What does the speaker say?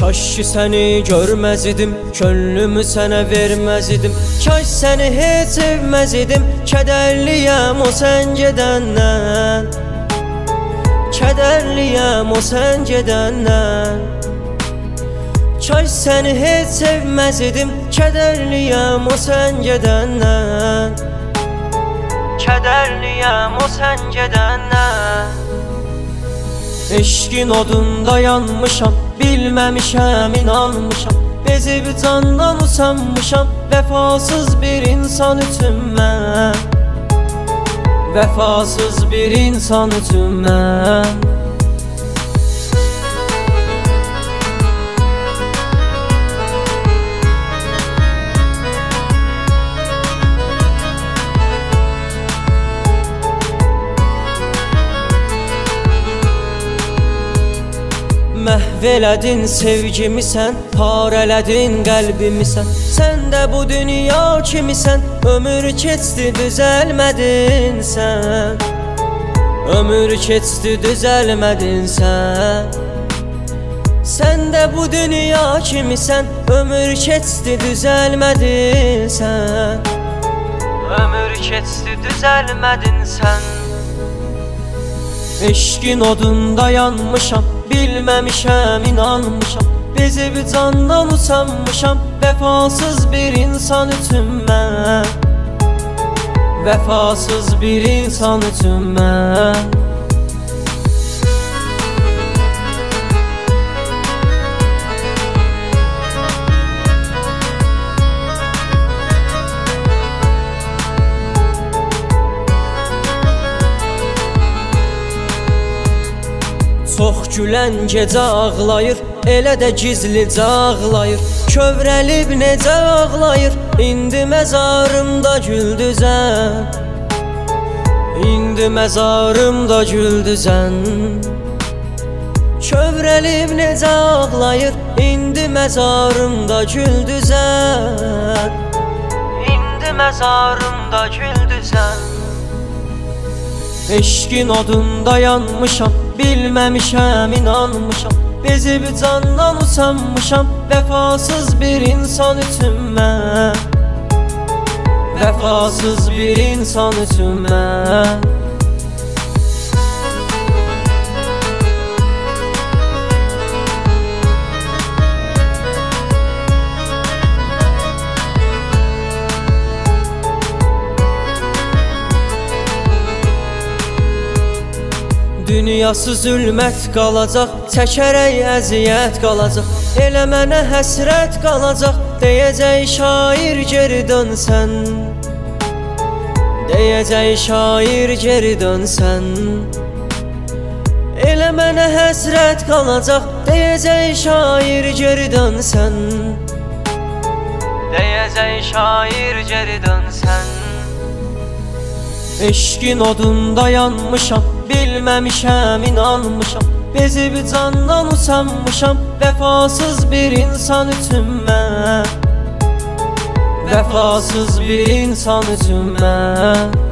Kaş ki səni görməz idim, könlümü sənə verməz idim. Kaş səni heç sevməz idim, kədərliyəm o sən gedəndən. Kədərliyəm o sən gedəndən. Kaş səni heç sevməz idim, kədərliyəm o sən gedəndən. Kədərliyəm o sən gedəndən. Eşqin odunda yanmışam, bilməmişəm, inanmışam. Bezib candan usanmışam, vəfasız bir insan üçün mən. Vəfasız bir insan üçün mən. Məhv elədin sevgimi sən, parələdin qəlbimi sən. Sən də bu dünya kimisən, ömür keçdi düzəlmədin sən. Ömür keçdi düzəlmədin sən. Sən də bu dünya kimisən, ömür keçdi düzəlmədin sən. Ömür keçdi düzəlmədin sən. Eşqin odunda yanmışam, bilməmişəm, inanmışam. Bezib candan usanmışam, vəfasız bir insan üçün mən. Vəfasız bir insan üçün mən. Çox gülən gecə ağlayır, elə də gizlicə ağlayır. Kövrəlib necə ağlayır, indi məzarımda güldüzən. İndi məzarımda güldüzən. Kövrəlib necə ağlayır, indi məzarımda güldüzən. İndi məzarımda güldüzən. Eşqin odunda yanmışam, bilməmişəm, inanmışam. Bezib candan usanmışam, vəfasız bir insan üçün mən. Vəfasız bir insan üçün mən. Dünyası zülmət qalacaq, çəkərək əziyyət qalacaq. Elə mənə həsrət qalacaq, deyəcək şair geri dönsən. Deyəcək şair geri dönsən. Elə mənə həsrət qalacaq, deyəcək şair geri dönsən. Deyəcək şair geri dönsən. Eşqin odunda yanmışam, bilməmişəm, inanmışam. Bezib candan usanmışam, vəfasız bir insan üçün mən. Vəfasız bir insan üçün mən.